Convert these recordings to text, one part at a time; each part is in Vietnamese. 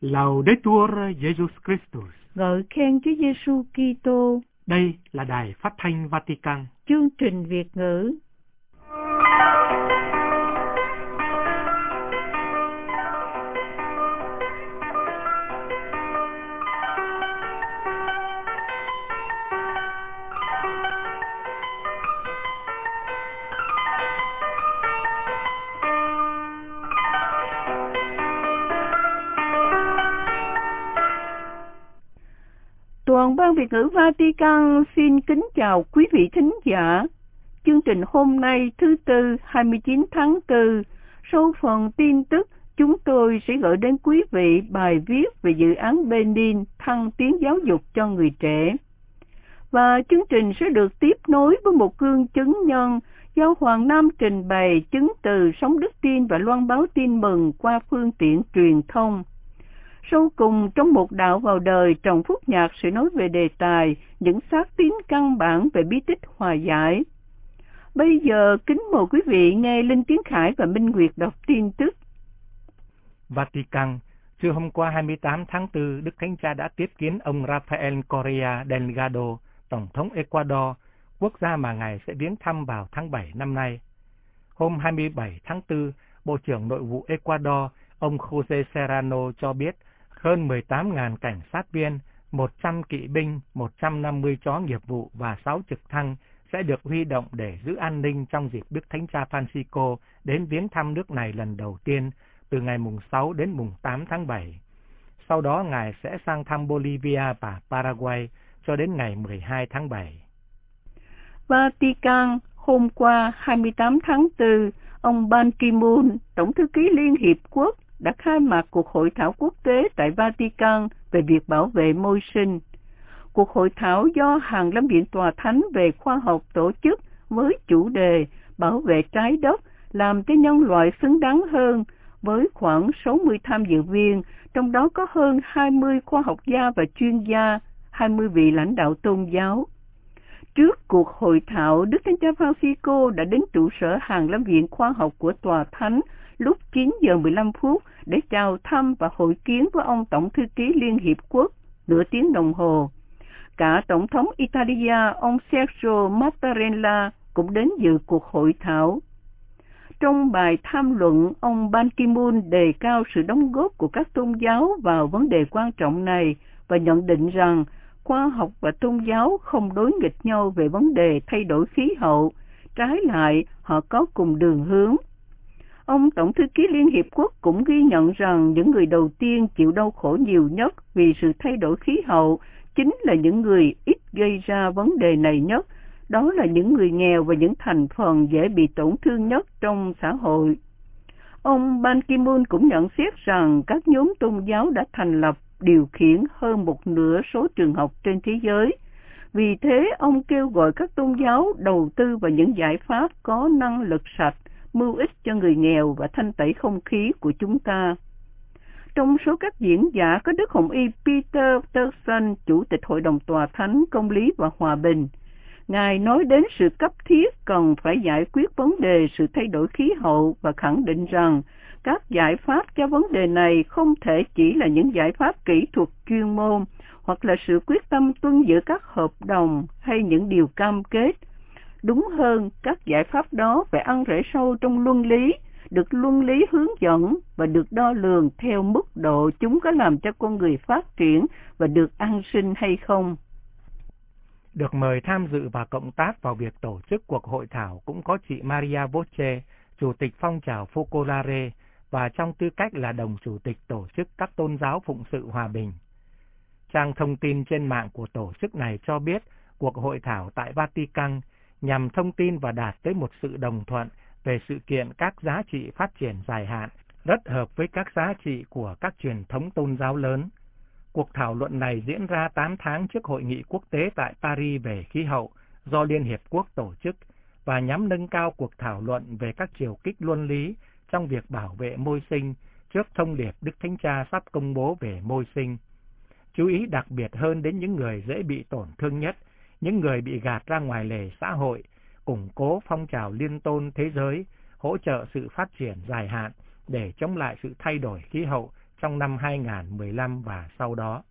Laudetur Jesus Christus. Ngợi khen Chúa Giêsu Kitô. Đây là Đài Phát thanh Vatican. Chương trình Việt ngữ. Toàn ban Việt ngữ Vatican xin kính chào quý vị thính giả. Chương trình hôm nay thứ Tư 29 tháng 4, sau phần tin tức, chúng tôi sẽ gửi đến quý vị bài viết về dự án Benin thăng tiến giáo dục cho người trẻ. Và chương trình sẽ được tiếp nối với một gương chứng nhân do Hoàng Nam trình bày chứng từ sống đức tin và loan báo tin mừng qua phương tiện truyền thông. Sau cùng, trong một đạo vào đời, Trần Phúc Nhạc sẽ nói về đề tài những xác tín căn bản về bí tích hòa giải. Bây giờ, kính mời quý vị nghe Linh Tiến Khải và Minh Nguyệt đọc tin tức. Vatican, trưa hôm qua 28 tháng 4, Đức Thánh Cha đã tiếp kiến ông Rafael Correa Delgado, Tổng thống Ecuador, quốc gia mà Ngài sẽ viếng thăm vào tháng 7 năm nay. Hôm 27 tháng 4, Bộ trưởng Nội vụ Ecuador, ông José Serrano cho biết hơn 18.000 cảnh sát viên, 100 kỵ binh, 150 chó nghiệp vụ và 6 trực thăng sẽ được huy động để giữ an ninh trong dịp Đức Thánh Cha Francisco đến viếng thăm nước này lần đầu tiên từ ngày mùng 6 đến mùng 8 tháng 7. Sau đó Ngài sẽ sang thăm Bolivia và Paraguay cho đến ngày 12 tháng 7. Vatican, hôm qua 28 tháng 4, ông Ban Ki-moon, Tổng thư ký Liên Hiệp Quốc, đã khai mạc cuộc hội thảo quốc tế tại Vatican về việc bảo vệ môi sinh. Cuộc hội thảo do Hàng Lâm Viện Tòa Thánh về khoa học tổ chức với chủ đề bảo vệ trái đất, làm cho nhân loại xứng đáng hơn, với khoảng 60 tham dự viên, trong đó có hơn 20 khoa học gia và chuyên gia, 20 vị lãnh đạo tôn giáo. Trước cuộc hội thảo, Đức Thánh Cha Francisco đã đến trụ sở Hàng Lâm Viện Khoa học của Tòa Thánh lúc 9 giờ 15 phút để chào thăm và hội kiến với ông Tổng thư ký Liên Hiệp Quốc nửa tiếng đồng hồ. Cả Tổng thống Italia, ông Sergio Mattarella cũng đến dự cuộc hội thảo. Trong bài tham luận, ông Ban Ki-moon đề cao sự đóng góp của các tôn giáo vào vấn đề quan trọng này và nhận định rằng khoa học và tôn giáo không đối nghịch nhau về vấn đề thay đổi khí hậu, trái lại họ có cùng đường hướng. Ông Tổng thư ký Liên Hiệp Quốc cũng ghi nhận rằng những người đầu tiên chịu đau khổ nhiều nhất vì sự thay đổi khí hậu chính là những người ít gây ra vấn đề này nhất, đó là những người nghèo và những thành phần dễ bị tổn thương nhất trong xã hội. Ông Ban Ki-moon cũng nhận xét rằng các nhóm tôn giáo đã thành lập, điều khiển hơn một nửa số trường học trên thế giới. Vì thế, ông kêu gọi các tôn giáo đầu tư vào những giải pháp có năng lực sạch, mưu ích cho người nghèo và thanh tẩy không khí của chúng ta. Trong số các diễn giả có Đức Hồng Y Peter Turkson, Chủ tịch Hội đồng Tòa Thánh Công lý và Hòa bình. Ngài nói đến sự cấp thiết cần phải giải quyết vấn đề sự thay đổi khí hậu và khẳng định rằng các giải pháp cho vấn đề này không thể chỉ là những giải pháp kỹ thuật chuyên môn hoặc là sự quyết tâm tuân giữ các hợp đồng hay những điều cam kết. Đúng hơn, các giải pháp đó phải ăn rễ sâu trong luân lý, được luân lý hướng dẫn và được đo lường theo mức độ chúng có làm cho con người phát triển và được an sinh hay không. Được mời tham dự và cộng tác vào việc tổ chức cuộc hội thảo cũng có chị Maria Voce, Chủ tịch phong trào Focolare và trong tư cách là đồng chủ tịch tổ chức các tôn giáo phụng sự hòa bình. Trang thông tin trên mạng của tổ chức này cho biết cuộc hội thảo tại Vatican nhằm thông tin và đạt tới một sự đồng thuận về sự kiện các giá trị phát triển dài hạn, rất hợp với các giá trị của các truyền thống tôn giáo lớn. Cuộc thảo luận này diễn ra 8 tháng trước Hội nghị quốc tế tại Paris về khí hậu do Liên Hiệp Quốc tổ chức và nhằm nâng cao cuộc thảo luận về các chiều kích luân lý trong việc bảo vệ môi sinh trước thông điệp Đức Thánh Cha sắp công bố về môi sinh. Chú ý đặc biệt hơn đến những người dễ bị tổn thương nhất, những người bị gạt ra ngoài lề xã hội, củng cố phong trào liên tôn thế giới, hỗ trợ sự phát triển dài hạn để chống lại sự thay đổi khí hậu trong năm 2015 và sau đó.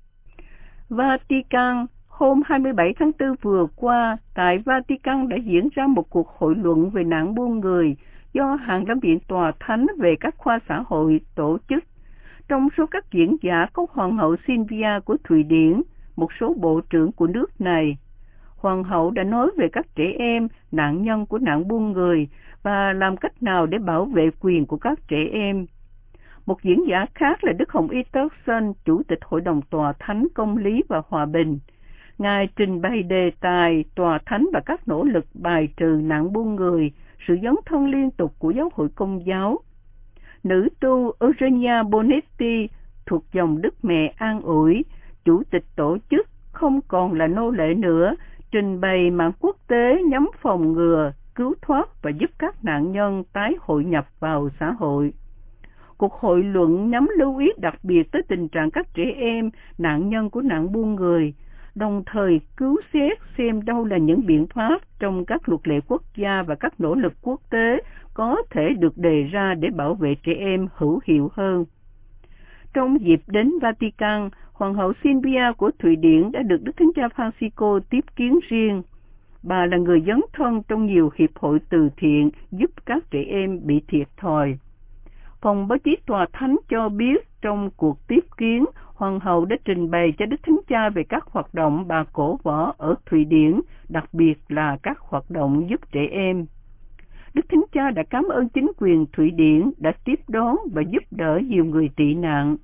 Vatican, hôm 27 tháng 4 vừa qua, tại Vatican đã diễn ra một cuộc hội luận về nạn buôn người do Hàng Lâm Viện Tòa Thánh về các khoa xã hội tổ chức. Trong số các diễn giả có Hoàng hậu Silvia của Thụy Điển, một số bộ trưởng của nước này. Hoàng hậu đã nói về các trẻ em, nạn nhân của nạn buôn người và làm cách nào để bảo vệ quyền của các trẻ em. Một diễn giả khác là Đức Hồng Y Tớt-sân, Chủ tịch Hội đồng Tòa Thánh Công lý và Hòa bình. Ngài trình bày đề tài Tòa Thánh và các nỗ lực bài trừ nạn buôn người, sự dấn thân liên tục của giáo hội Công giáo. Nữ tu Eugenia Bonetti thuộc dòng Đức Mẹ An Ủi, Chủ tịch tổ chức Không Còn Là Nô Lệ Nữa, trình bày mạng quốc tế nhằm phòng ngừa, cứu thoát và giúp các nạn nhân tái hội nhập vào xã hội. Cuộc hội luận nhằm lưu ý đặc biệt tới tình trạng các trẻ em, nạn nhân của nạn buôn người, đồng thời cứu xét xem đâu là những biện pháp trong các luật lệ quốc gia và các nỗ lực quốc tế có thể được đề ra để bảo vệ trẻ em hữu hiệu hơn. Trong dịp đến Vatican, Hoàng hậu Silvia của Thụy Điển đã được Đức Thánh Cha Francisco tiếp kiến riêng. Bà là người dấn thân trong nhiều hiệp hội từ thiện giúp các trẻ em bị thiệt thòi. Phòng báo chí Tòa Thánh cho biết trong cuộc tiếp kiến, Hoàng hậu đã trình bày cho Đức Thánh Cha về các hoạt động bà cổ võ ở Thụy Điển, đặc biệt là các hoạt động giúp trẻ em. Đức Thánh Cha đã cảm ơn chính quyền Thụy Điển đã tiếp đón và giúp đỡ nhiều người tị nạn.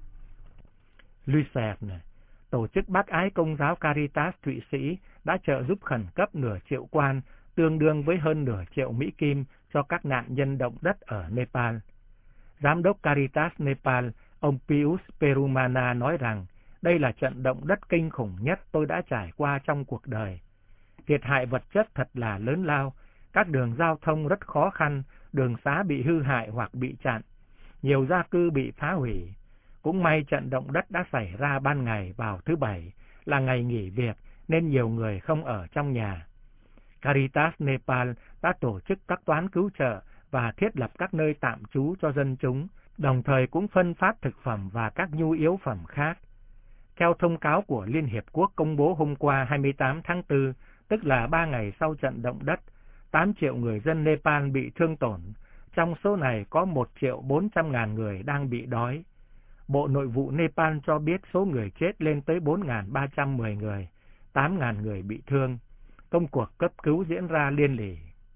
Lucerne, tổ chức bác ái công giáo Caritas Thụy Sĩ đã trợ giúp khẩn cấp nửa triệu quan, tương đương với hơn nửa triệu Mỹ Kim cho các nạn nhân động đất ở Nepal. Giám đốc Caritas Nepal, ông Pius Perumana nói rằng đây là trận động đất kinh khủng nhất tôi đã trải qua trong cuộc đời. Thiệt hại vật chất thật là lớn lao, các đường giao thông rất khó khăn, đường xá bị hư hại hoặc bị chặn, nhiều gia cư bị phá hủy. Cũng may trận động đất đã xảy ra ban ngày vào thứ Bảy, là ngày nghỉ việc nên nhiều người không ở trong nhà. Caritas Nepal đã tổ chức các toán cứu trợ và thiết lập các nơi tạm trú cho dân chúng, đồng thời cũng phân phát thực phẩm và các nhu yếu phẩm khác. Theo thông cáo của Liên Hiệp Quốc công bố hôm qua 28 tháng 4, tức là 3 ngày sau trận động đất, 8 triệu người dân Nepal bị thương tổn, trong số này có 1.400.000 người đang bị đói. Bộ Nội vụ Nepal cho biết số người chết lên tới 4.310 người, 8.000 người bị thương. Công cuộc cấp cứu diễn ra liên lỉ.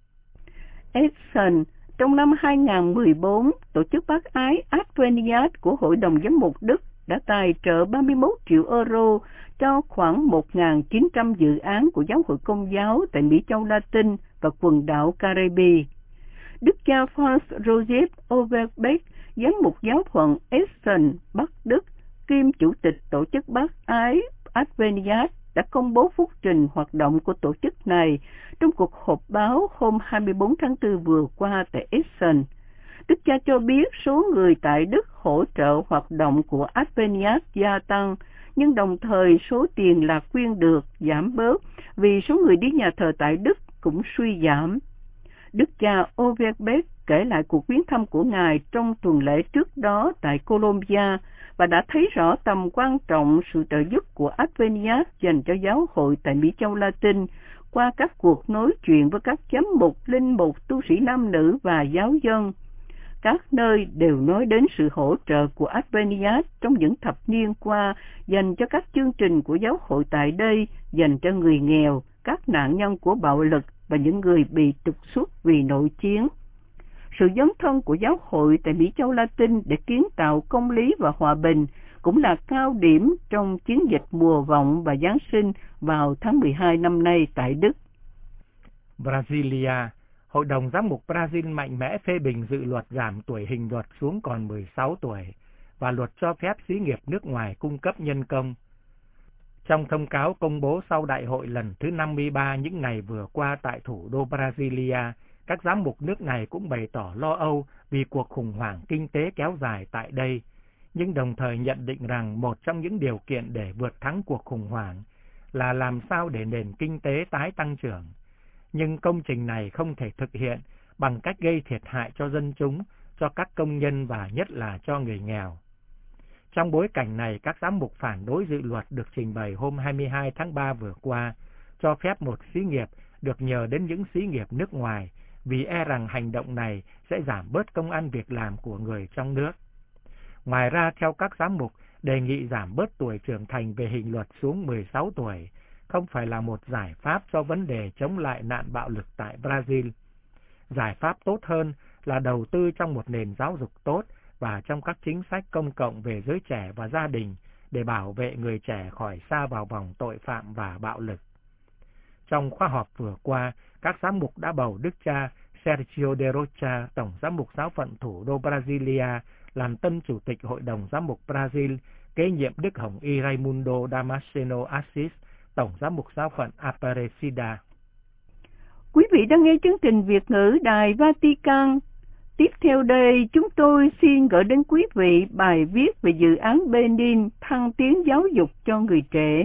Essen, trong năm 2014, tổ chức bác ái Adveniat của Hội đồng Giám mục Đức đã tài trợ 31 triệu euro cho khoảng 1.900 dự án của giáo hội Công giáo tại Mỹ Châu Latin và quần đảo Caribe. Đức cha Franz Joseph Overbeck, giám mục giáo phận Essen, Bắc Đức, kiêm chủ tịch tổ chức bác ái Adveniat, đã công bố phúc trình hoạt động của tổ chức này trong cuộc họp báo hôm 24 tháng 4 vừa qua tại Essen. Đức cha cho biết số người tại Đức hỗ trợ hoạt động của Adveniat gia tăng, nhưng đồng thời số tiền lạc quyên được giảm bớt vì số người đi nhà thờ tại Đức cũng suy giảm. Đức cha Overbeck kể lại cuộc viếng thăm của Ngài trong tuần lễ trước đó tại Colombia và đã thấy rõ tầm quan trọng sự trợ giúp của Adveniat dành cho giáo hội tại Mỹ Châu Latin qua các cuộc nói chuyện với các giám mục, linh mục, tu sĩ nam nữ và giáo dân. Các nơi đều nói đến sự hỗ trợ của Adveniat trong những thập niên qua dành cho các chương trình của giáo hội tại đây dành cho người nghèo, các nạn nhân của bạo lực và những người bị trục xuất vì nội chiến. Sự dấn thân của giáo hội tại Mỹ Châu Latin để kiến tạo công lý và hòa bình cũng là cao điểm trong chiến dịch mùa vọng và Giáng sinh vào tháng 12 năm nay tại Đức. Brasilia, Hội đồng Giám mục Brazil mạnh mẽ phê bình dự luật giảm tuổi hình luật xuống còn 16 tuổi và luật cho phép xí nghiệp nước ngoài cung cấp nhân công. Trong thông cáo công bố sau đại hội lần thứ 53 những ngày vừa qua tại thủ đô Brasilia, các giám mục nước này cũng bày tỏ lo âu vì cuộc khủng hoảng kinh tế kéo dài tại đây, nhưng đồng thời nhận định rằng một trong những điều kiện để vượt thắng cuộc khủng hoảng là làm sao để nền kinh tế tái tăng trưởng. Nhưng công trình này không thể thực hiện bằng cách gây thiệt hại cho dân chúng, cho các công nhân và nhất là cho người nghèo. Trong bối cảnh này, các giám mục phản đối dự luật được trình bày hôm 22 tháng 3 vừa qua, cho phép một xí nghiệp được nhờ đến những xí nghiệp nước ngoài, vì e rằng hành động này sẽ giảm bớt công ăn việc làm của người trong nước. Ngoài ra, theo các giám mục, đề nghị giảm bớt tuổi trưởng thành về hình luật xuống 16 tuổi, không phải là một giải pháp cho vấn đề chống lại nạn bạo lực tại Brazil. Giải pháp tốt hơn là đầu tư trong một nền giáo dục tốt và trong các chính sách công cộng về giới trẻ và gia đình để bảo vệ người trẻ khỏi sa vào vòng tội phạm và bạo lực. Trong khóa họp vừa qua, các giám mục đã bầu đức cha Sergio de Rocha, tổng giám mục giáo phận thủ đô Brasilia, làm tân chủ tịch Hội đồng Giám mục Brazil, kế nhiệm Đức Hồng Y Raimundo Damasceno Assis, tổng giám mục giáo phận Aparecida. Quý vị đang nghe chương trình Việt ngữ Đài Vatican. Tiếp theo đây, chúng tôi xin gửi đến quý vị bài viết về dự án Benin thăng tiến giáo dục cho người trẻ.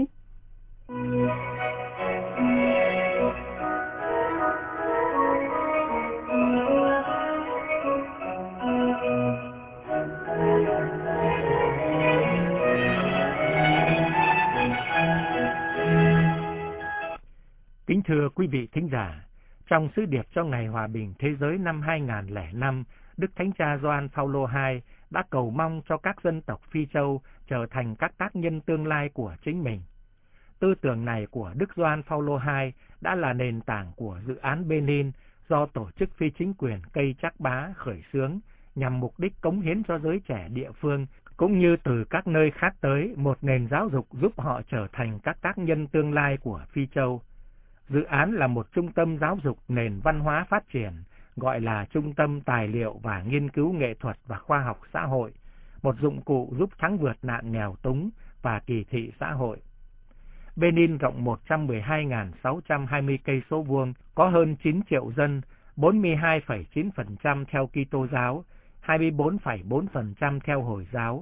Kính thưa quý vị thính giả, trong sứ điệp cho Ngày Hòa bình Thế giới năm 2005, Đức Thánh Cha Gioan Phaolô II đã cầu mong cho các dân tộc Phi Châu trở thành các tác nhân tương lai của chính mình. Tư tưởng này của Đức Gioan Phaolô II đã là nền tảng của dự án Benin do tổ chức phi chính quyền Cây Trắc Bá khởi xướng nhằm mục đích cống hiến cho giới trẻ địa phương cũng như từ các nơi khác tới một nền giáo dục giúp họ trở thành các tác nhân tương lai của Phi Châu. Dự án là một trung tâm giáo dục nền văn hóa phát triển, gọi là Trung tâm Tài liệu và Nghiên cứu Nghệ thuật và Khoa học Xã hội, một dụng cụ giúp thắng vượt nạn nghèo túng và kỳ thị xã hội. Benin rộng 112.620 cây số vuông, có hơn 9 triệu dân, 42,9% theo Kitô giáo, 24,4% theo Hồi giáo,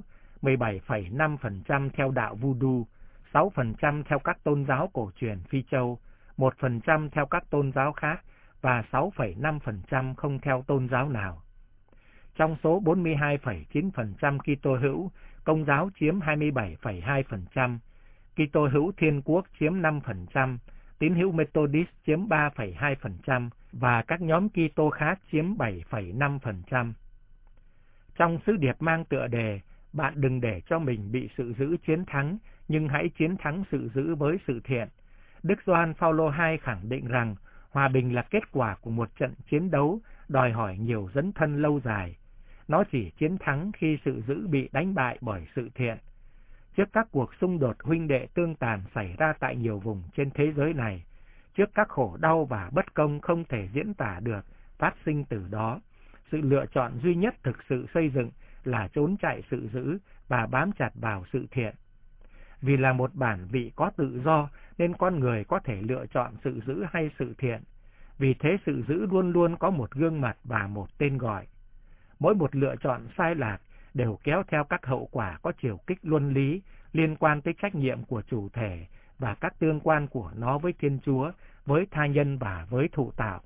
17,5% theo đạo Voodoo, 6% theo các tôn giáo cổ truyền Phi Châu, 1% theo các tôn giáo khác và 6,5% không theo tôn giáo nào. Trong số 42,9% Kitô hữu, Công giáo chiếm 27,2%, Kitô hữu Thiên Quốc chiếm 5%, Tín hữu Methodist chiếm 3,2% và các nhóm Kitô khác chiếm 7,5%. Trong sứ điệp mang tựa đề "Bạn đừng để cho mình bị sự dữ chiến thắng, nhưng hãy chiến thắng sự dữ với sự thiện", Đức Gioan Phaolô II khẳng định rằng hòa bình là kết quả của một trận chiến đấu đòi hỏi nhiều dấn thân lâu dài. Nó chỉ chiến thắng khi sự dữ bị đánh bại bởi sự thiện. Trước các cuộc xung đột huynh đệ tương tàn xảy ra tại nhiều vùng trên thế giới này, trước các khổ đau và bất công không thể diễn tả được phát sinh từ đó, sự lựa chọn duy nhất thực sự xây dựng là trốn chạy sự dữ và bám chặt vào sự thiện. Vì là một bản vị có tự do nên con người có thể lựa chọn sự dữ hay sự thiện. Vì thế sự dữ luôn luôn có một gương mặt và một tên gọi. Mỗi một lựa chọn sai lạc đều kéo theo các hậu quả có chiều kích luân lý liên quan tới trách nhiệm của chủ thể và các tương quan của nó với Thiên Chúa, với tha nhân và với thụ tạo.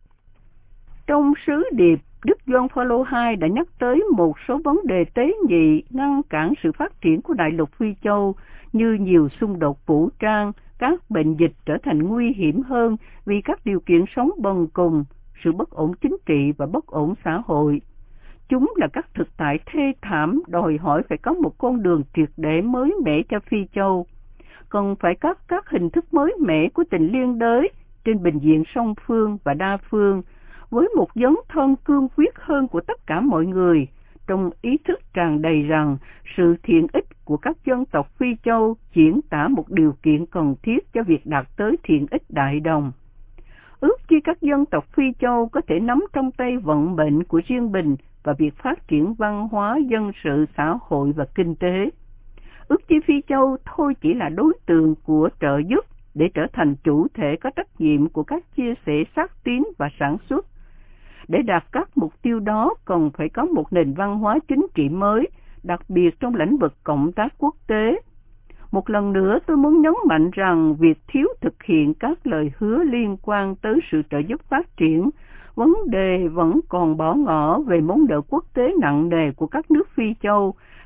Trong sứ điệp, Đức Gioan Phaolô II đã nhắc tới một số vấn đề tế nhị ngăn cản sự phát triển của đại lục Phi Châu như nhiều xung đột vũ trang, các bệnh dịch trở thành nguy hiểm hơn vì các điều kiện sống bần cùng, sự bất ổn chính trị và bất ổn xã hội. Chúng là các thực tại thê thảm đòi hỏi phải có một con đường triệt để mới mẻ cho Phi Châu. Còn phải có các hình thức mới mẻ của tình liên đới trên bình diện song phương và đa phương, với một dấn thân cương quyết hơn của tất cả mọi người, trong ý thức tràn đầy rằng sự thiện ích của các dân tộc Phi Châu diễn tả một điều kiện cần thiết cho việc đạt tới thiện ích đại đồng. Ước chi các dân tộc Phi Châu có thể nắm trong tay vận mệnh của riêng mình và việc phát triển văn hóa, dân sự, xã hội và kinh tế. Ước chi Phi Châu thôi chỉ là đối tượng của trợ giúp để trở thành chủ thể có trách nhiệm của các chia sẻ xác tín và sản xuất. Để đạt các mục tiêu đó cần phải có một nền văn hóa chính trị mới, đặc biệt trong lĩnh vực cộng tác quốc tế. Một lần nữa tôi muốn nhấn mạnh rằng việc thiếu thực hiện các lời hứa liên quan tới sự trợ giúp phát triển, vấn đề vẫn còn bỏ ngỏ về món nợ quốc tế nặng nề của các nước Phi Châu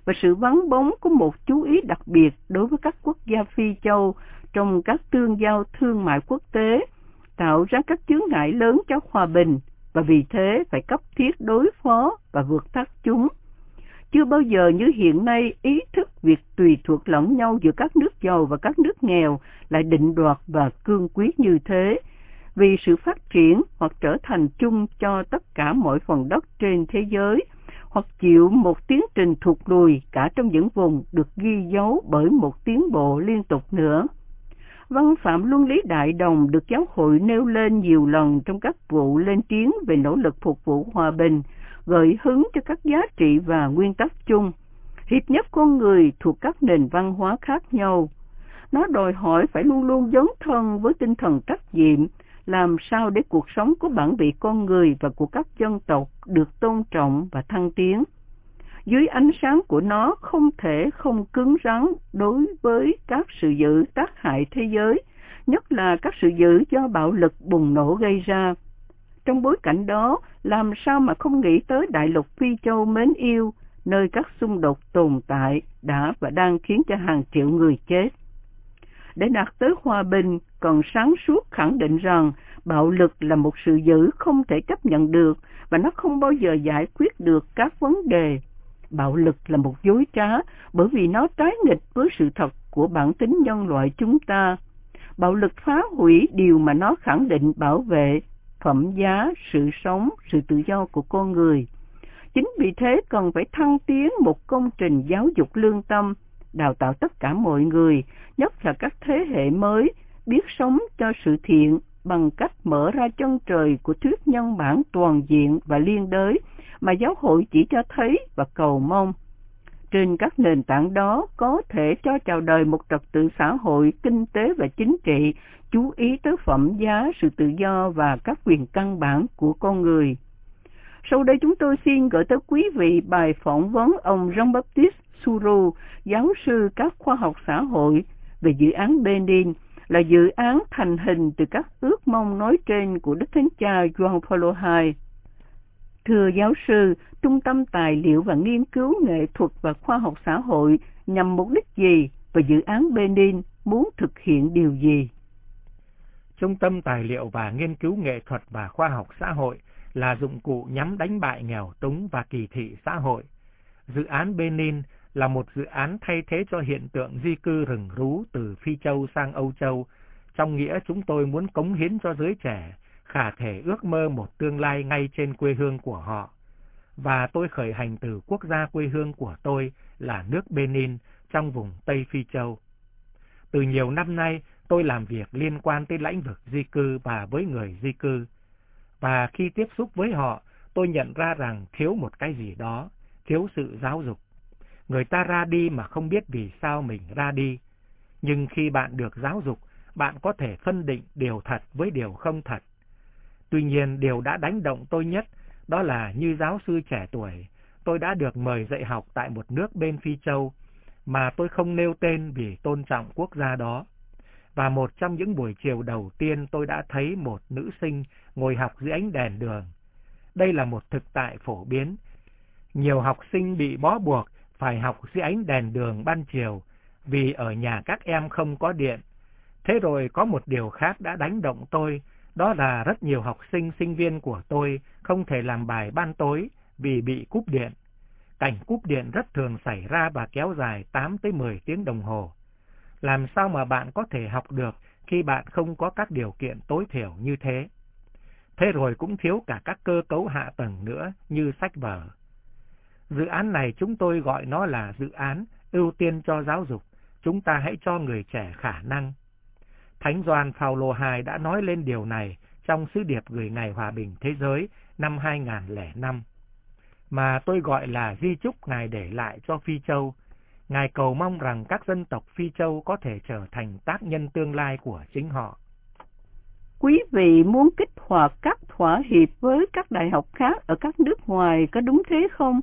và sự vắng bóng của một chú ý đặc biệt đối với các quốc gia Phi Châu trong các tương giao thương mại quốc tế, tạo ra các chướng ngại lớn cho hòa bình, và vì thế phải cấp thiết đối phó và vượt tắt chúng. Chưa bao giờ như hiện nay, ý thức việc tùy thuộc lẫn nhau giữa các nước giàu và các nước nghèo lại định đoạt và cương quyết như thế, vì sự phát triển hoặc trở thành chung cho tất cả mọi phần đất trên thế giới, hoặc chịu một tiến trình thụt lùi cả trong những vùng được ghi dấu bởi một tiến bộ liên tục nữa. Văn phạm luân lý đại đồng được giáo hội nêu lên nhiều lần trong các vụ lên tiếng về nỗ lực phục vụ hòa bình, gợi hứng cho các giá trị và nguyên tắc chung, hiệp nhất con người thuộc các nền văn hóa khác nhau. Nó đòi hỏi phải luôn luôn dấn thân với tinh thần trách nhiệm, làm sao để cuộc sống của bản vị con người và của các dân tộc được tôn trọng và thăng tiến. Dưới ánh sáng của nó không thể không cứng rắn đối với các sự dữ tác hại thế giới, nhất là các sự dữ do bạo lực bùng nổ gây ra. Trong bối cảnh đó, làm sao mà không nghĩ tới đại lục Phi Châu mến yêu, nơi các xung đột tồn tại đã và đang khiến cho hàng triệu người chết. Để đạt tới hòa bình, cần sáng suốt khẳng định rằng bạo lực là một sự dữ không thể chấp nhận được và nó không bao giờ giải quyết được các vấn đề. Bạo lực là một dối trá bởi vì nó trái nghịch với sự thật của bản tính nhân loại chúng ta. Bạo lực phá hủy điều mà nó khẳng định bảo vệ, phẩm giá, sự sống, sự tự do của con người. Chính vì thế cần phải thăng tiến một công trình giáo dục lương tâm, đào tạo tất cả mọi người, nhất là các thế hệ mới, biết sống cho sự thiện bằng cách mở ra chân trời của thuyết nhân bản toàn diện và liên đới mà giáo hội chỉ cho thấy và cầu mong. Trên các nền tảng đó có thể cho chào đời một trật tự xã hội, kinh tế và chính trị, chú ý tới phẩm giá, sự tự do và các quyền căn bản của con người. Sau đây chúng tôi xin gửi tới quý vị bài phỏng vấn ông Jean-Baptiste Souru, giáo sư các khoa học xã hội, về dự án Benin, là dự án thành hình từ các ước mong nói trên của Đức Thánh Cha Gioan Phaolô II. Thưa giáo sư, Trung tâm Tài liệu và Nghiên cứu Nghệ thuật và Khoa học xã hội nhằm mục đích gì và dự án Benin muốn thực hiện điều gì? Trung tâm Tài liệu và Nghiên cứu Nghệ thuật và Khoa học xã hội là dụng cụ nhằm đánh bại nghèo túng và kỳ thị xã hội. Dự án Benin là một dự án thay thế cho hiện tượng di cư rừng rú từ Phi Châu sang Âu Châu, trong nghĩa chúng tôi muốn cống hiến cho giới trẻ khả thể ước mơ một tương lai ngay trên quê hương của họ. Và tôi khởi hành từ quốc gia quê hương của tôi là nước Benin trong vùng Tây Phi Châu. Từ nhiều năm nay, tôi làm việc liên quan tới lĩnh vực di cư và với người di cư. Và khi tiếp xúc với họ, tôi nhận ra rằng thiếu một cái gì đó, thiếu sự giáo dục. Người ta ra đi mà không biết vì sao mình ra đi. Nhưng khi bạn được giáo dục, bạn có thể phân định điều thật với điều không thật. Tuy nhiên, điều đã đánh động tôi nhất, đó là như giáo sư trẻ tuổi, tôi đã được mời dạy học tại một nước bên Phi Châu, mà tôi không nêu tên vì tôn trọng quốc gia đó. Và một trong những buổi chiều đầu tiên tôi đã thấy một nữ sinh ngồi học dưới ánh đèn đường. Đây là một thực tại phổ biến. Nhiều học sinh bị bó buộc phải học dưới ánh đèn đường ban chiều vì ở nhà các em không có điện. Thế rồi có một điều khác đã đánh động tôi, đó là rất nhiều học sinh, sinh viên của tôi không thể làm bài ban tối vì bị cúp điện. Cảnh cúp điện rất thường xảy ra và kéo dài 8 tới 10 tiếng đồng hồ. Làm sao mà bạn có thể học được khi bạn không có các điều kiện tối thiểu như thế? Thế rồi cũng thiếu cả các cơ cấu hạ tầng nữa như sách vở. Dự án này chúng tôi gọi nó là dự án ưu tiên cho giáo dục. Chúng ta hãy cho người trẻ khả năng. Thánh Gioan Phaolô II đã nói lên điều này trong sứ điệp gửi Ngày Hòa bình Thế giới năm 2005, mà tôi gọi là di chúc Ngài để lại cho Phi Châu. Ngài cầu mong rằng các dân tộc Phi Châu có thể trở thành tác nhân tương lai của chính họ. Quý vị muốn kích hoạt các thỏa hiệp với các đại học khác ở các nước ngoài, có đúng thế không?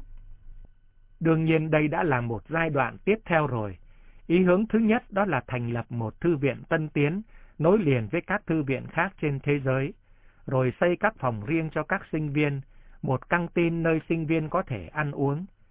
Đương nhiên đây đã là một giai đoạn tiếp theo rồi. Ý hướng thứ nhất đó là thành lập một thư viện tân tiến, nối liền với các thư viện khác trên thế giới, rồi xây các phòng riêng cho các sinh viên, một căng tin nơi sinh viên có thể ăn uống.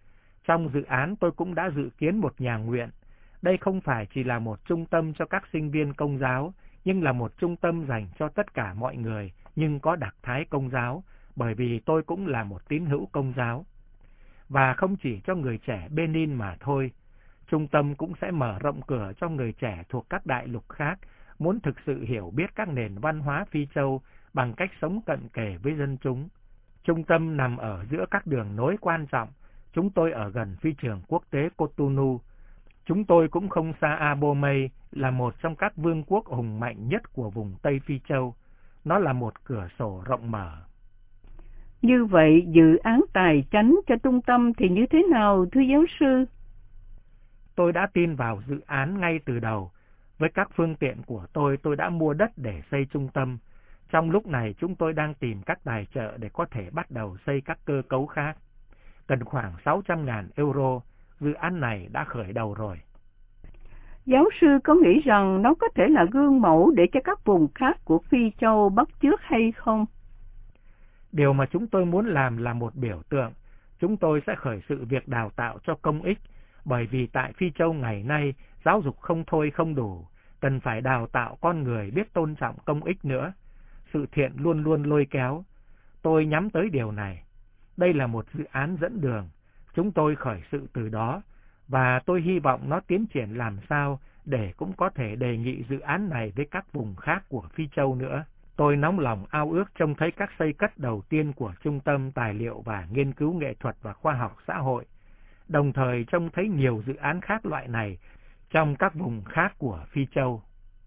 Trong dự án tôi cũng đã dự kiến một nhà nguyện. Đây không phải chỉ là một trung tâm cho các sinh viên Công giáo, nhưng là một trung tâm dành cho tất cả mọi người, nhưng có đặc thái Công giáo, bởi vì tôi cũng là một tín hữu Công giáo. Và không chỉ cho người trẻ Benin mà thôi, trung tâm cũng sẽ mở rộng cửa cho người trẻ thuộc các đại lục khác, muốn thực sự hiểu biết các nền văn hóa Phi Châu bằng cách sống cận kề với dân chúng. Trung tâm nằm ở giữa các đường nối quan trọng. Chúng tôi ở gần phi trường quốc tế Cotonou. Chúng tôi cũng không xa Abomey, là một trong các vương quốc hùng mạnh nhất của vùng Tây Phi Châu. Nó là một cửa sổ rộng mở. Như vậy, dự án tài chánh cho trung tâm thì như thế nào, thưa giáo sư? Tôi đã tin vào dự án ngay từ đầu. Với các phương tiện của tôi đã mua đất để xây trung tâm. Trong lúc này chúng tôi đang tìm các tài trợ để có thể bắt đầu xây các cơ cấu khác. Cần khoảng 600.000 euro, dự án này đã khởi đầu rồi. Giáo sư có nghĩ rằng nó có thể là gương mẫu để cho các vùng khác của Phi Châu bắt chước hay không? Điều mà chúng tôi muốn làm là một biểu tượng. Chúng tôi sẽ khởi sự việc đào tạo cho công ích, bởi vì tại Phi Châu ngày nay, giáo dục không thôi không đủ, cần phải đào tạo con người biết tôn trọng công ích nữa. Sự thiện luôn luôn lôi kéo. Tôi nhắm tới điều này. Đây là một dự án dẫn đường. Chúng tôi khởi sự từ đó, và tôi hy vọng nó tiến triển làm sao để cũng có thể đề nghị dự án này với các vùng khác của Phi Châu nữa. Tôi nóng lòng ao ước trông thấy các xây cất đầu tiên của Trung tâm Tài liệu và Nghiên cứu Nghệ thuật và Khoa học Xã hội, đồng thời trông thấy nhiều dự án khác loại này trong các vùng khác của Phi Châu.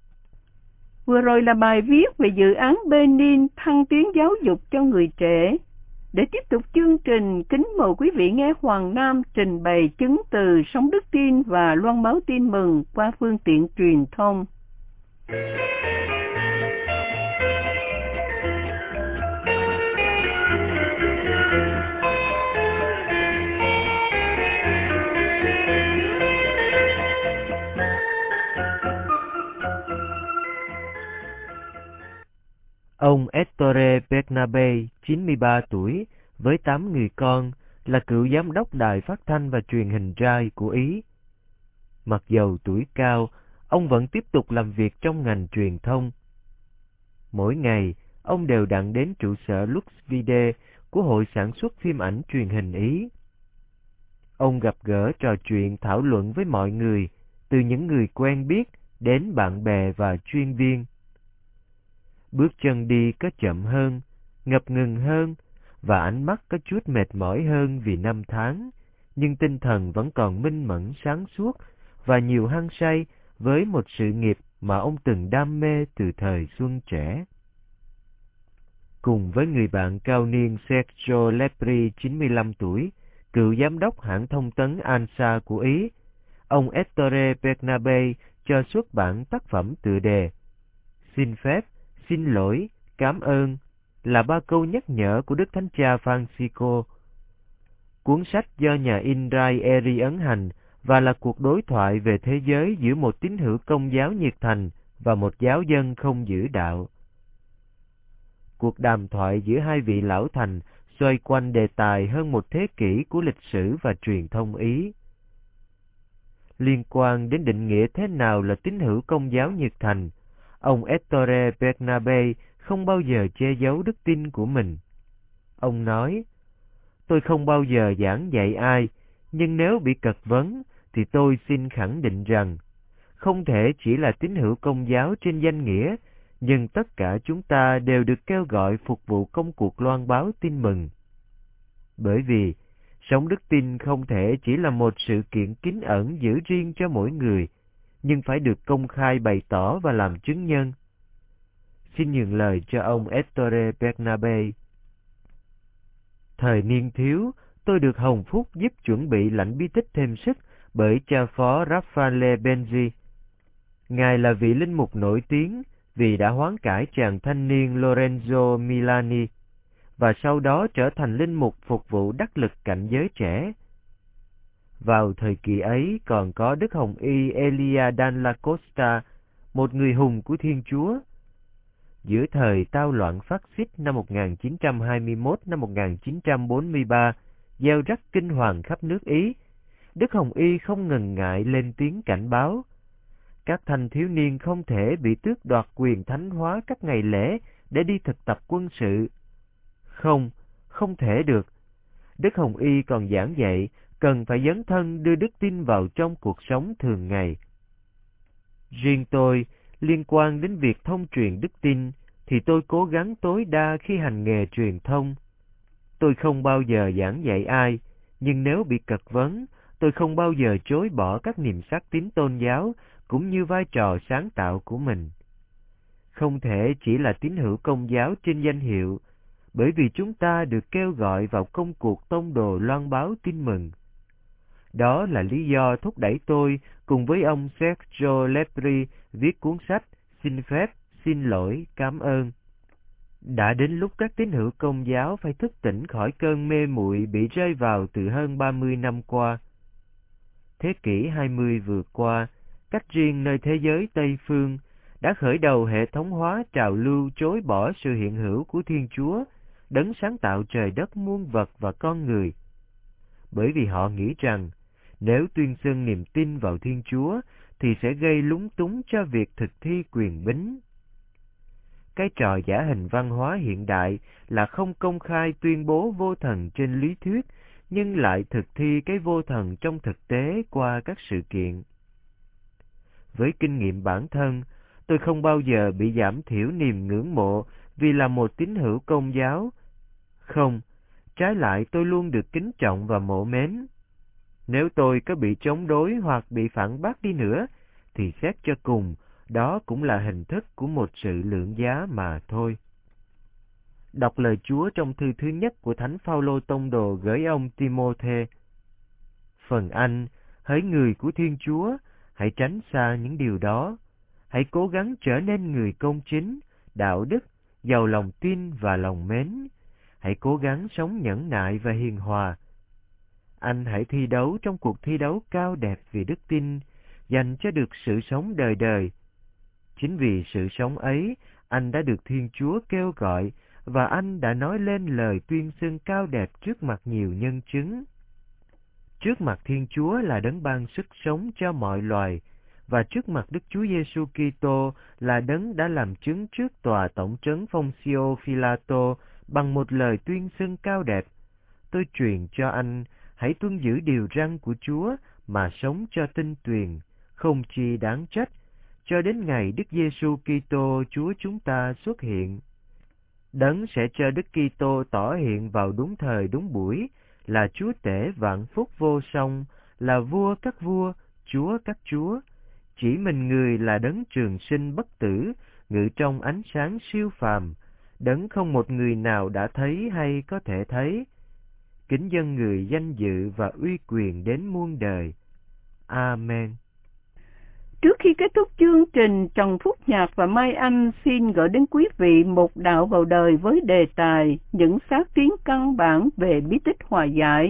Vừa rồi là bài viết về dự án Benin thăng tiến giáo dục cho người trẻ. Để tiếp tục chương trình, kính mời quý vị nghe Hoàng Nam trình bày chứng từ Sống Đức Tin và loan báo tin mừng qua phương tiện truyền thông. Ông Ettore Bernabe, 93 tuổi, với 8 người con, là cựu giám đốc đài phát thanh và truyền hình RAI của Ý. Mặc dầu tuổi cao, ông vẫn tiếp tục làm việc trong ngành truyền thông. Mỗi ngày, ông đều đặn đến trụ sở Lux Vide của Hội sản xuất phim ảnh truyền hình Ý. Ông gặp gỡ, trò chuyện, thảo luận với mọi người, từ những người quen biết đến bạn bè và chuyên viên. Bước chân đi có chậm hơn, ngập ngừng hơn, và ánh mắt có chút mệt mỏi hơn vì năm tháng, nhưng tinh thần vẫn còn minh mẫn sáng suốt và nhiều hăng say với một sự nghiệp mà ông từng đam mê từ thời xuân trẻ. Cùng với người bạn cao niên Sergio Lepri, 95 tuổi, cựu giám đốc hãng thông tấn ANSA của Ý, ông Ettore Bernabe cho xuất bản tác phẩm tựa đề Xin phép, xin lỗi, cảm ơn, là 3 câu nhắc nhở của Đức Thánh Cha Francisco. Cuốn sách do nhà in Rai Eri ấn hành và là cuộc đối thoại về thế giới giữa một tín hữu Công giáo nhiệt thành và một giáo dân không giữ đạo. Cuộc đàm thoại giữa hai vị lão thành xoay quanh đề tài hơn một thế kỷ của lịch sử và truyền thông Ý. Liên quan đến định nghĩa thế nào là tín hữu Công giáo nhiệt thành, ông Ettore Bernabe không bao giờ che giấu đức tin của mình. Ông nói, tôi không bao giờ giảng dạy ai, nhưng nếu bị cật vấn, thì tôi xin khẳng định rằng, không thể chỉ là tín hữu Công giáo trên danh nghĩa, nhưng tất cả chúng ta đều được kêu gọi phục vụ công cuộc loan báo tin mừng. Bởi vì, sống đức tin không thể chỉ là một sự kiện kín ẩn giữ riêng cho mỗi người, nhưng phải được công khai bày tỏ và làm chứng nhân. Xin nhường lời cho ông Ettore Bernabe. Thời niên thiếu, tôi được hồng phúc giúp chuẩn bị lãnh bí tích thêm sức bởi cha phó Raffaele Benzi. Ngài là vị linh mục nổi tiếng vì đã hoán cải chàng thanh niên Lorenzo Milani, và sau đó trở thành linh mục phục vụ đắc lực cạnh giới trẻ. Vào thời kỳ ấy còn có Đức Hồng Y Elia Dalla Costa, một người hùng của Thiên Chúa. Giữa thời tao loạn phát xít năm 1921-1943, gieo rắc kinh hoàng khắp nước Ý, Đức Hồng Y không ngần ngại lên tiếng cảnh báo. Các thanh thiếu niên không thể bị tước đoạt quyền thánh hóa các ngày lễ để đi thực tập quân sự. Không thể được. Đức Hồng Y còn giảng dạy cần phải dấn thân đưa đức tin vào trong cuộc sống thường ngày. Riêng tôi, liên quan đến việc thông truyền đức tin, thì tôi cố gắng tối đa khi hành nghề truyền thông. Tôi không bao giờ giảng dạy ai, nhưng nếu bị cật vấn, tôi không bao giờ chối bỏ các niềm xác tín tôn giáo cũng như vai trò sáng tạo của mình. Không thể chỉ là tín hữu Công giáo trên danh hiệu, bởi vì chúng ta được kêu gọi vào công cuộc tông đồ loan báo tin mừng. Đó là lý do thúc đẩy tôi cùng với ông Sergio Lepri viết cuốn sách Xin phép, xin lỗi, cảm ơn. Đã đến lúc các tín hữu Công giáo phải thức tỉnh khỏi cơn mê muội bị rơi vào từ hơn 30 năm qua. Thế kỷ 20 vừa qua, cách riêng nơi thế giới Tây Phương, đã khởi đầu hệ thống hóa trào lưu chối bỏ sự hiện hữu của Thiên Chúa, đấng sáng tạo trời đất muôn vật và con người. Bởi vì họ nghĩ rằng, nếu tuyên xưng niềm tin vào Thiên Chúa, thì sẽ gây lúng túng cho việc thực thi quyền bính. Cái trò giả hình văn hóa hiện đại là không công khai tuyên bố vô thần trên lý thuyết, nhưng lại thực thi cái vô thần trong thực tế qua các sự kiện. Với kinh nghiệm bản thân, tôi không bao giờ bị giảm thiểu niềm ngưỡng mộ vì là một tín hữu Công giáo. Không, trái lại tôi luôn được kính trọng và mộ mến. Nếu tôi có bị chống đối hoặc bị phản bác đi nữa, thì xét cho cùng, đó cũng là hình thức của một sự lượng giá mà thôi. Đọc lời Chúa trong thư thứ nhất của Thánh Phaolô tông đồ gửi ông Timôthê. Phần anh, hỡi người của Thiên Chúa, hãy tránh xa những điều đó. Hãy cố gắng trở nên người công chính, đạo đức, giàu lòng tin và lòng mến. Hãy cố gắng sống nhẫn nại và hiền hòa. Anh hãy thi đấu trong cuộc thi đấu cao đẹp vì đức tin, dành cho được sự sống đời đời. Chính vì sự sống ấy, anh đã được Thiên Chúa kêu gọi, và anh đã nói lên lời tuyên xưng cao đẹp trước mặt nhiều nhân chứng. Trước mặt Thiên Chúa là đấng ban sức sống cho mọi loài, và trước mặt Đức Chúa Giêsu Kitô là đấng đã làm chứng trước tòa tổng trấn Poncio Pilato bằng một lời tuyên xưng cao đẹp. Tôi truyền cho anh, hãy tuân giữ điều răn của Chúa mà sống cho tinh tuyền, không chi đáng trách, cho đến ngày Đức Giêsu Kitô Chúa chúng ta xuất hiện. Đấng sẽ cho Đức Kitô tỏ hiện vào đúng thời đúng buổi, là Chúa tể vạn phúc vô song, là vua các vua, Chúa các chúa. Chỉ mình người là đấng trường sinh bất tử, ngự trong ánh sáng siêu phàm, đấng không một người nào đã thấy hay có thể thấy. Kính dâng người danh dự và uy quyền đến muôn đời. Amen. Trước khi kết thúc chương trình, Trần Phúc Nhạc và Mai Anh xin gửi đến quý vị một đạo vào đời với đề tài những xác tín căn bản về bí tích hòa giải.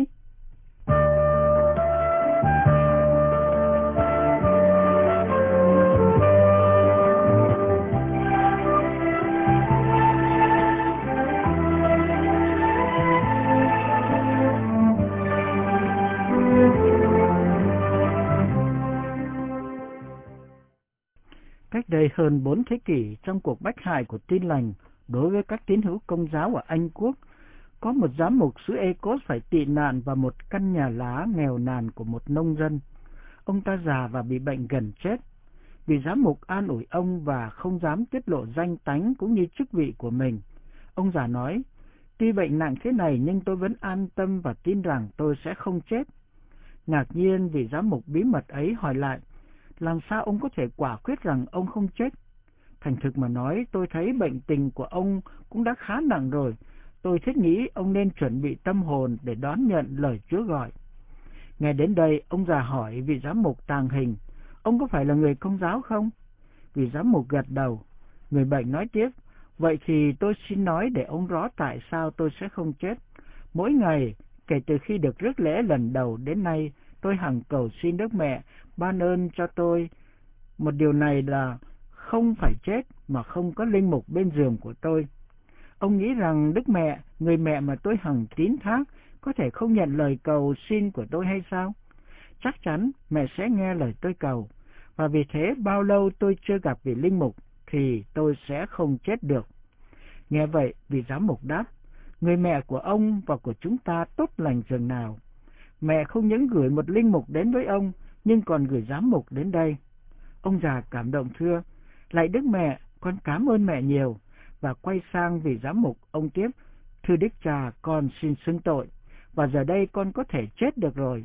Cách đây hơn 4 thế kỷ, trong cuộc bách hại của Tin lành đối với các tín hữu Công giáo ở Anh Quốc, có một giám mục xứ Ecos phải tị nạn vào một căn nhà lá nghèo nàn của một nông dân. Ông ta già và bị bệnh gần chết. Vì giám mục an ủi ông và không dám tiết lộ danh tánh cũng như chức vị của mình, ông già nói, tuy bệnh nặng thế này nhưng tôi vẫn an tâm và tin rằng tôi sẽ không chết. Ngạc nhiên vì giám mục bí mật ấy hỏi lại, làm sao ông có thể quả quyết rằng ông không chết? Thành thực mà nói, tôi thấy bệnh tình của ông cũng đã khá nặng rồi. Tôi thiết nghĩ ông nên chuẩn bị tâm hồn để đón nhận lời Chúa gọi. Nghe đến đây, ông già hỏi vị giám mục tàng hình, ông có phải là người Công giáo không? Vị giám mục gật đầu. Người bệnh nói tiếp, vậy thì tôi xin nói để ông rõ tại sao tôi sẽ không chết. Mỗi ngày, kể từ khi được rước lễ lần đầu đến nay, tôi hằng cầu xin Đức Mẹ ban ơn cho tôi. Một điều này là không phải chết mà không có linh mục bên giường của tôi. Ông nghĩ rằng Đức Mẹ, người mẹ mà tôi hằng tín thác, có thể không nhận lời cầu xin của tôi hay sao? chắc chắn mẹ sẽ nghe lời tôi cầu, và vì thế bao lâu tôi chưa gặp vị linh mục thì tôi sẽ không chết được. Nghe vậy, vị giám mục đáp, người mẹ của ông và của chúng ta tốt lành dường nào. Mẹ không những gửi một linh mục đến với ông, nhưng còn gửi giám mục đến đây. Ông già cảm động thưa, lạy Đức Mẹ, con cảm ơn mẹ nhiều. Và quay sang vị giám mục, ông tiếp, thưa Đức Cha, con xin xưng tội, và giờ đây con có thể chết được rồi.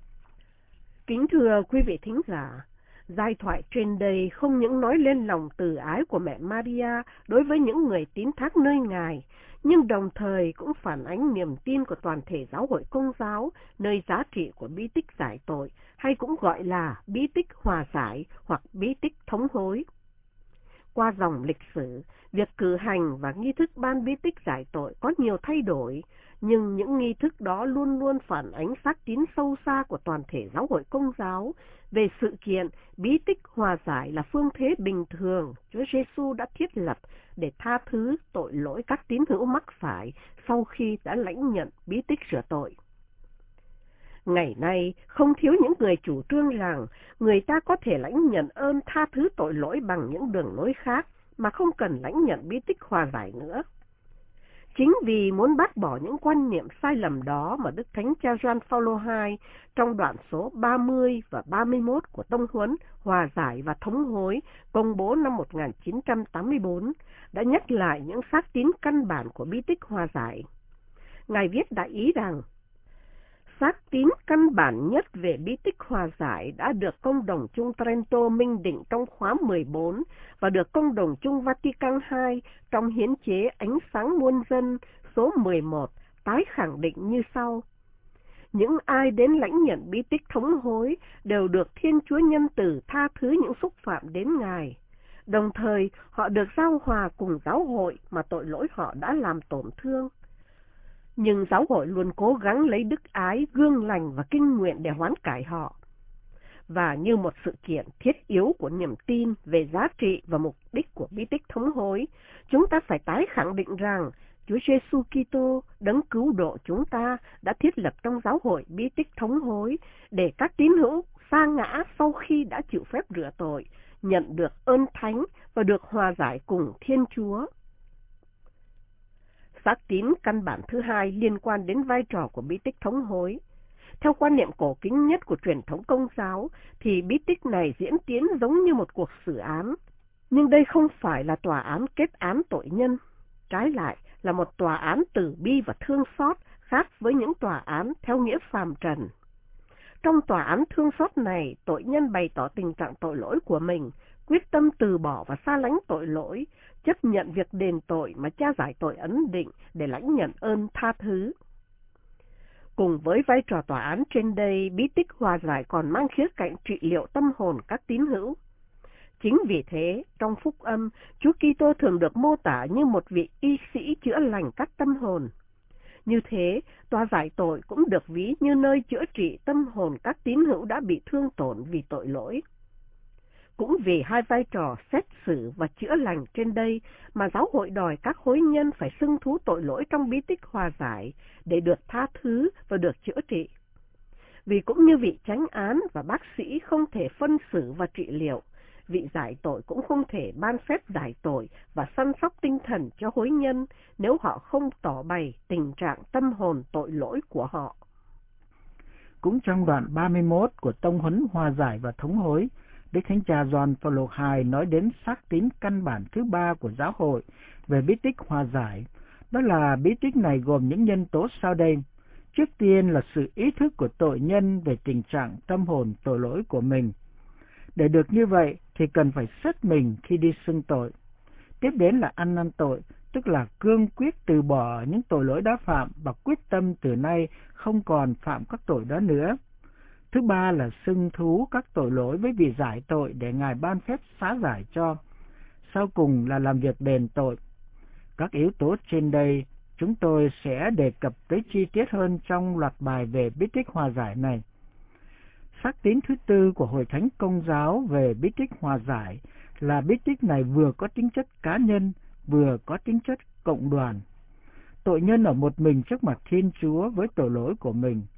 Kính thưa quý vị thính giả, giai thoại trên đây không những nói lên lòng từ ái của mẹ Maria đối với những người tín thác nơi Ngài, nhưng đồng thời cũng phản ánh niềm tin của toàn thể giáo hội Công giáo nơi giá trị của bí tích giải tội, hay cũng gọi là bí tích hòa giải hoặc bí tích thống hối. Qua dòng lịch sử, việc cử hành và nghi thức ban bí tích giải tội có nhiều thay đổi, nhưng những nghi thức đó luôn luôn phản ánh xác tín sâu xa của toàn thể giáo hội Công giáo về sự kiện bí tích hòa giải là phương thế bình thường Chúa Giêsu đã thiết lập để tha thứ tội lỗi các tín hữu mắc phải sau khi đã lãnh nhận bí tích rửa tội. Ngày nay, không thiếu những người chủ trương rằng người ta có thể lãnh nhận ơn tha thứ tội lỗi bằng những đường lối khác mà không cần lãnh nhận bí tích hòa giải nữa. Chính vì muốn bác bỏ những quan niệm sai lầm đó mà Đức Thánh Cha Gioan Phaolô II trong đoạn số 30 và 31 của Tông huấn Hòa giải và Thống hối công bố năm 1984 đã nhắc lại những xác tín căn bản của bí tích hòa giải. Ngài viết đại ý rằng, xác tín căn bản nhất về bí tích hòa giải đã được Công đồng chung Trento minh định trong khóa 14 và được Công đồng chung Vatican II trong hiến chế Ánh sáng muôn dân số 11 tái khẳng định như sau. Những ai đến lãnh nhận bí tích thống hối đều được Thiên Chúa nhân từ tha thứ những xúc phạm đến Ngài. Đồng thời, họ được giao hòa cùng giáo hội mà tội lỗi họ đã làm tổn thương. Nhưng giáo hội luôn cố gắng lấy đức ái, gương lành và kinh nguyện để hoán cải họ. Và như một sự kiện thiết yếu của niềm tin về giá trị và mục đích của bí tích thống hối, chúng ta phải tái khẳng định rằng Chúa Giêsu Kitô, đấng cứu độ chúng ta, đã thiết lập trong giáo hội bí tích thống hối để các tín hữu sa ngã sau khi đã chịu phép rửa tội, nhận được ơn thánh và được hòa giải cùng Thiên Chúa. Xác tín căn bản thứ hai liên quan đến vai trò của bí tích thống hối. Theo quan niệm cổ kính nhất của truyền thống Công giáo, thì bí tích này diễn tiến giống như một cuộc xử án. Nhưng đây không phải là tòa án kết án tội nhân. Trái lại là một tòa án từ bi và thương xót, khác với những tòa án theo nghĩa phàm trần. Trong tòa án thương xót này, tội nhân bày tỏ tình trạng tội lỗi của mình, quyết tâm từ bỏ và xa lánh tội lỗi, chấp nhận việc đền tội mà Cha giải tội ấn định để lãnh nhận ơn tha thứ. Cùng với vai trò tòa án trên đây, bí tích hòa giải còn mang khía cạnh trị liệu tâm hồn các tín hữu. Chính vì thế, trong Phúc Âm, Chúa Kitô thường được mô tả như một vị y sĩ chữa lành các tâm hồn. Như thế, tòa giải tội cũng được ví như nơi chữa trị tâm hồn các tín hữu đã bị thương tổn vì tội lỗi. Cũng vì hai vai trò xét xử và chữa lành trên đây mà giáo hội đòi các hối nhân phải xưng thú tội lỗi trong bí tích hòa giải để được tha thứ và được chữa trị. Vì cũng như vị chánh án và bác sĩ không thể phân xử và trị liệu, vị giải tội cũng không thể ban phép giải tội và săn sóc tinh thần cho hối nhân nếu họ không tỏ bày tình trạng tâm hồn tội lỗi của họ. Cũng trong đoạn 31 của Tông huấn Hòa giải và Thống hối, Đức Thánh Cha Gioan Phaolô II nói đến xác tín căn bản thứ ba của giáo hội về bí tích hòa giải. Đó là bí tích này gồm những nhân tố sau đây. Trước tiên là sự ý thức của tội nhân về tình trạng tâm hồn tội lỗi của mình. Để được như vậy thì cần phải xét mình khi đi xưng tội. Tiếp đến là ăn năn tội, tức là cương quyết từ bỏ những tội lỗi đã phạm và quyết tâm từ nay không còn phạm các tội đó nữa. Thứ ba là xưng thú các tội lỗi với vị giải tội để Ngài ban phép xá giải cho. Sau cùng là làm việc đền tội. Các yếu tố trên đây chúng tôi sẽ đề cập tới chi tiết hơn trong loạt bài về bí tích hòa giải này. Xác tín thứ tư của Hội Thánh Công giáo về bí tích hòa giải là bí tích này vừa có tính chất cá nhân, vừa có tính chất cộng đoàn. Tội nhân ở một mình trước mặt Thiên Chúa với tội lỗi của mình.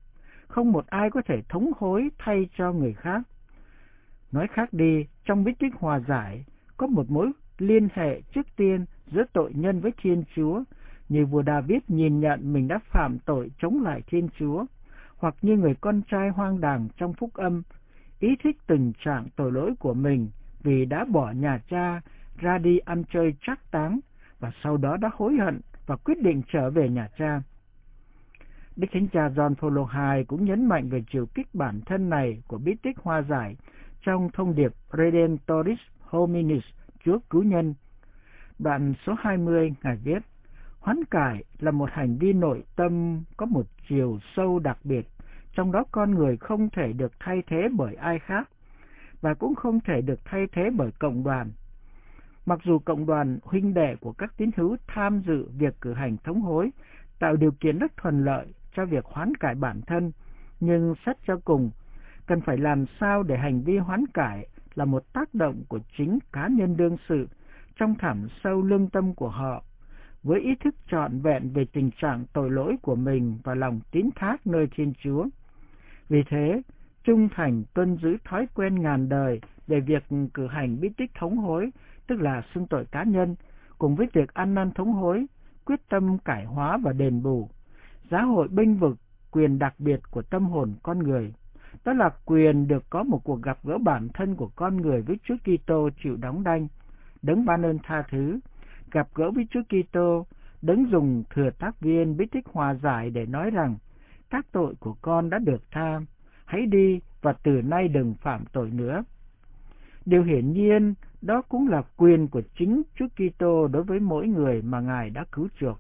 Không một ai có thể thống hối thay cho người khác. Nói khác đi, trong bí tích hòa giải, có một mối liên hệ trước tiên giữa tội nhân với Thiên Chúa, như vua David nhìn nhận mình đã phạm tội chống lại Thiên Chúa, hoặc như người con trai hoang đàng trong Phúc Âm, ý thức tình trạng tội lỗi của mình vì đã bỏ nhà cha ra đi ăn chơi trác táng, và sau đó đã hối hận và quyết định trở về nhà cha. Đức Thánh Cha Gioan Phaolô II cũng nhấn mạnh về chiều kích bản thân này của bí tích hòa giải trong thông điệp Redemptoris Hominis, Chúa cứu nhân. Đoạn số 20, Ngài viết: hoán cải là một hành vi nội tâm có một chiều sâu đặc biệt, trong đó con người không thể được thay thế bởi ai khác, và cũng không thể được thay thế bởi cộng đoàn. Mặc dù cộng đoàn huynh đệ của các tín hữu tham dự việc cử hành thống hối, tạo điều kiện rất thuận lợi cho việc hoán cải bản thân, nhưng xét cho cùng, cần phải làm sao để hành vi hoán cải là một tác động của chính cá nhân đương sự trong thẳm sâu lương tâm của họ, với ý thức trọn vẹn về tình trạng tội lỗi của mình và lòng tín thác nơi Thiên Chúa. Vì thế, trung thành tuân giữ thói quen ngàn đời về việc cử hành bí tích thống hối, tức là xưng tội cá nhân, cùng với việc ăn năn thống hối, quyết tâm cải hóa và đền bù. Giáo hội bênh vực quyền đặc biệt của tâm hồn con người, đó là quyền được có một cuộc gặp gỡ bản thân của con người với Chúa Kitô chịu đóng đanh, đấng ban ơn tha thứ, gặp gỡ với Chúa Kitô, đấng dùng thừa tác viên bí tích hòa giải để nói rằng các tội của con đã được tha, hãy đi và từ nay đừng phạm tội nữa. Điều hiển nhiên, đó cũng là quyền của chính Chúa Kitô đối với mỗi người mà Ngài đã cứu chuộc.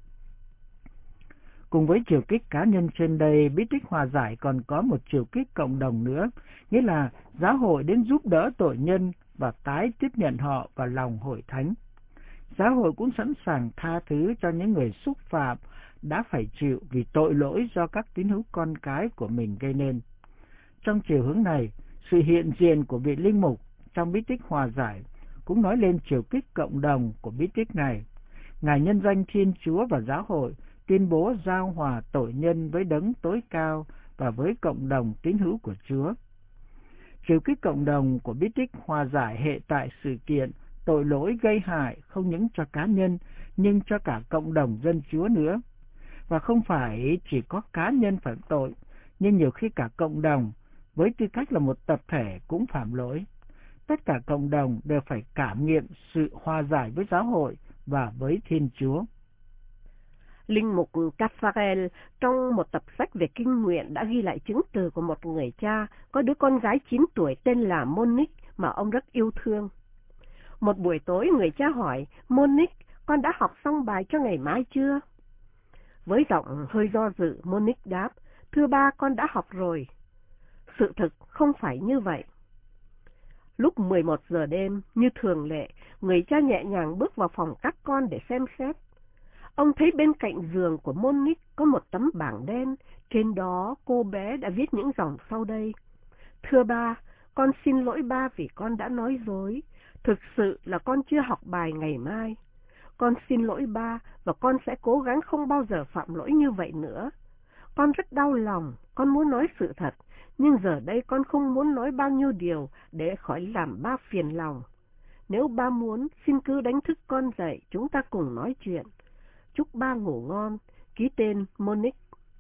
Cùng với chiều kích cá nhân trên đây, bí tích hòa giải còn có một chiều kích cộng đồng nữa, nghĩa là giáo hội đến giúp đỡ tội nhân và tái tiếp nhận họ vào lòng hội thánh. Giáo hội cũng sẵn sàng tha thứ cho những người xúc phạm đã phải chịu vì tội lỗi do các tín hữu con cái của mình gây nên. Trong chiều hướng này, sự hiện diện của vị linh mục trong bí tích hòa giải cũng nói lên chiều kích cộng đồng của bí tích này. Ngài nhân danh Thiên Chúa và giáo hội tuyên bố giao hòa tội nhân với đấng tối cao và với cộng đồng tín hữu của Chúa. Chiều kích cộng đồng của bí tích hòa giải hệ tại sự kiện tội lỗi gây hại không những cho cá nhân nhưng cho cả cộng đồng dân Chúa nữa. Và không phải chỉ có cá nhân phạm tội, nhưng nhiều khi cả cộng đồng với tư cách là một tập thể cũng phạm lỗi. Tất cả cộng đồng đều phải cảm nghiệm sự hòa giải với giáo hội và với Thiên Chúa. Linh mục Caffarel trong một tập sách về kinh nguyện đã ghi lại chứng từ của một người cha có đứa con gái 9 tuổi tên là Monique mà ông rất yêu thương. Một buổi tối người cha hỏi: Monique, con đã học xong bài cho ngày mai chưa? Với giọng hơi do dự, Monique đáp: Thưa ba, con đã học rồi. Sự thực không phải như vậy. Lúc 11 giờ đêm, như thường lệ, người cha nhẹ nhàng bước vào phòng các con để xem xét. Ông thấy bên cạnh giường của Monique có một tấm bảng đen, trên đó cô bé đã viết những dòng sau đây: Thưa ba, con xin lỗi ba vì con đã nói dối. Thực sự là con chưa học bài ngày mai. Con xin lỗi ba và con sẽ cố gắng không bao giờ phạm lỗi như vậy nữa. Con rất đau lòng, con muốn nói sự thật, nhưng giờ đây con không muốn nói bao nhiêu điều để khỏi làm ba phiền lòng. Nếu ba muốn, xin cứ đánh thức con dậy, chúng ta cùng nói chuyện. Chúc ba ngủ ngon. Ký tên Monique.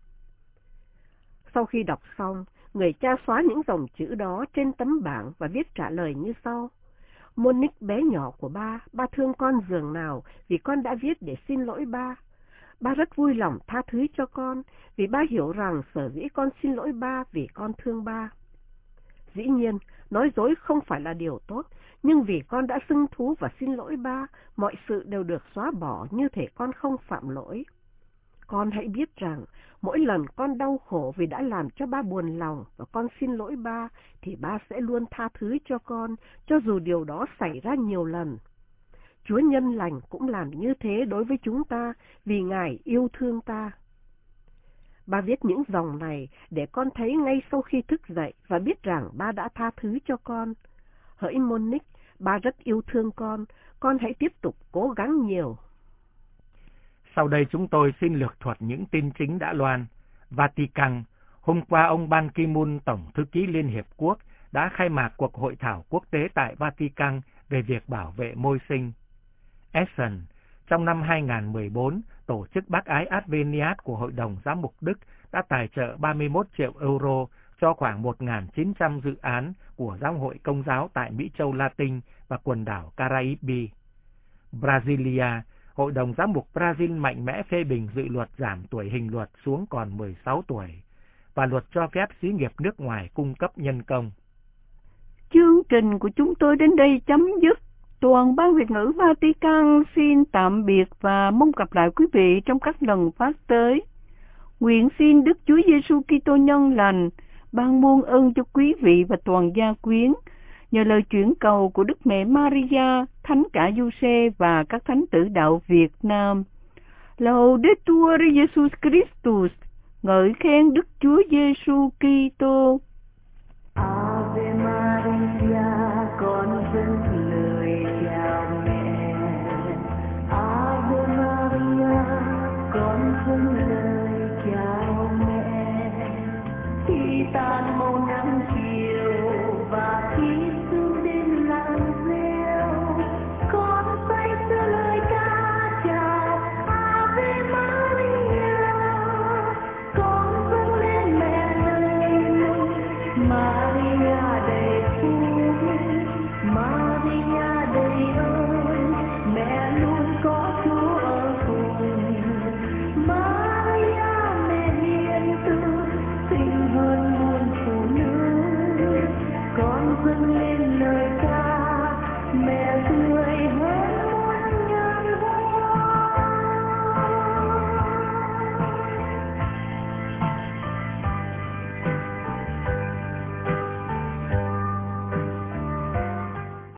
Sau khi đọc xong, người cha xóa những dòng chữ đó trên tấm bảng và viết trả lời như sau: Monique bé nhỏ của ba thương con dường nào vì con đã viết để xin lỗi ba. Ba rất vui lòng tha thứ cho con vì ba hiểu rằng sở dĩ con xin lỗi ba vì con thương ba. Dĩ nhiên, nói dối không phải là điều tốt, nhưng vì con đã xưng thú và xin lỗi ba, mọi sự đều được xóa bỏ như thể con không phạm lỗi. Con hãy biết rằng, mỗi lần con đau khổ vì đã làm cho ba buồn lòng và con xin lỗi ba, thì ba sẽ luôn tha thứ cho con, cho dù điều đó xảy ra nhiều lần. Chúa nhân lành cũng làm như thế đối với chúng ta, vì Ngài yêu thương ta. Ba viết những dòng này để con thấy ngay sau khi thức dậy và biết rằng ba đã tha thứ cho con. Hỡi Monique, ba rất yêu thương con hãy tiếp tục cố gắng nhiều. Sau đây chúng tôi xin lược thuật những tin chính đã loan. Vatican, Hôm qua, ông Ban Ki-moon, Tổng thư ký Liên Hiệp Quốc, đã khai mạc cuộc hội thảo quốc tế tại Vatican về việc bảo vệ môi sinh. Essen, trong năm 2014, tổ chức Bác ái Adveniat của Hội đồng Giám mục Đức đã tài trợ 31 triệu euro cho khoảng 1.900 dự án của Giáo hội Công giáo tại Mỹ Châu Latin và quần đảo Caribe. Brasilia, Hội đồng Giám mục Brazil mạnh mẽ phê bình dự luật giảm tuổi hình luật xuống còn 16 tuổi và luật cho phép xí nghiệp nước ngoài cung cấp nhân công. Chương trình của chúng tôi đến đây chấm dứt. Toàn ban Việt ngữ Vatican xin tạm biệt và mong gặp lại quý vị trong các lần phát tới. Nguyện xin Đức Chúa Giêsu Kitô nhân lành ban muôn ơn cho quý vị và toàn gia quyến, nhờ lời chuyển cầu của Đức Mẹ Maria, Thánh Cả Giuse và các thánh tử đạo Việt Nam. Laudetur Jesus Christus, ngợi khen Đức Chúa Giêsu Kitô.